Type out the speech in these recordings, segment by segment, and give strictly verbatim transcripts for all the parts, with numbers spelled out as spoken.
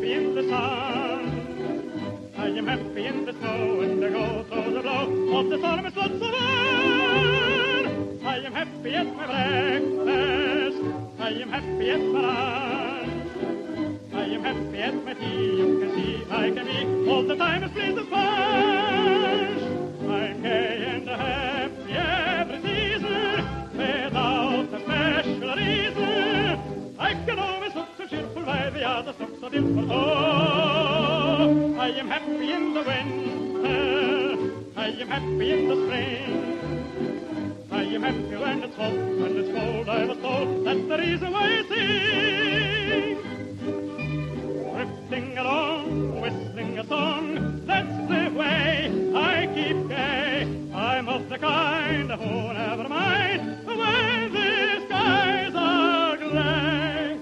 happy in the sun. I am happy in the snow and I go through the blow of the storm is lots of fun. I am happy at my breakfast. I am happy at my lunch. I am happy at my tea. You can see I can be all the time as pleased as punch. I'm gay and happy every season without a special reason. I can always look so cheerful while the others look so dismal. Oh, I am happy in the winter. I am happy in the spring. I am happy when it's hot, when it's cold. I was told that's the reason why I sing. Drifting along, whistling a song, that's the way I keep gay. I'm of the kind who never mind when the skies are gray.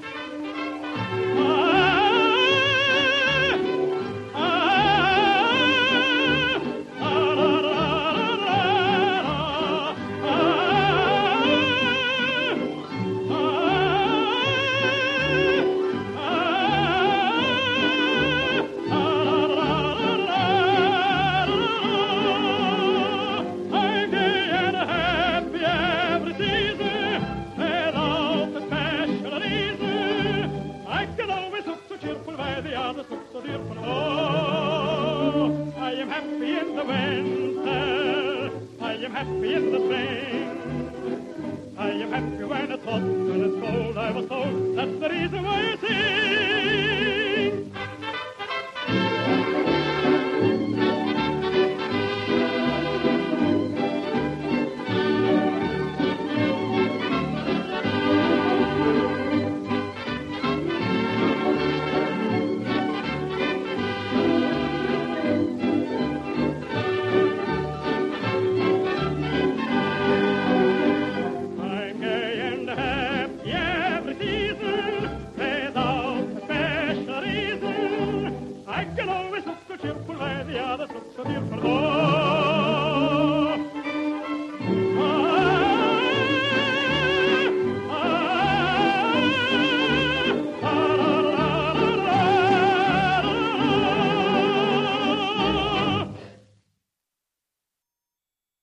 Happy in the winter, I am happy in the spring. I am happy when it's hot, when it's cold. I was told that's the reason why I sing.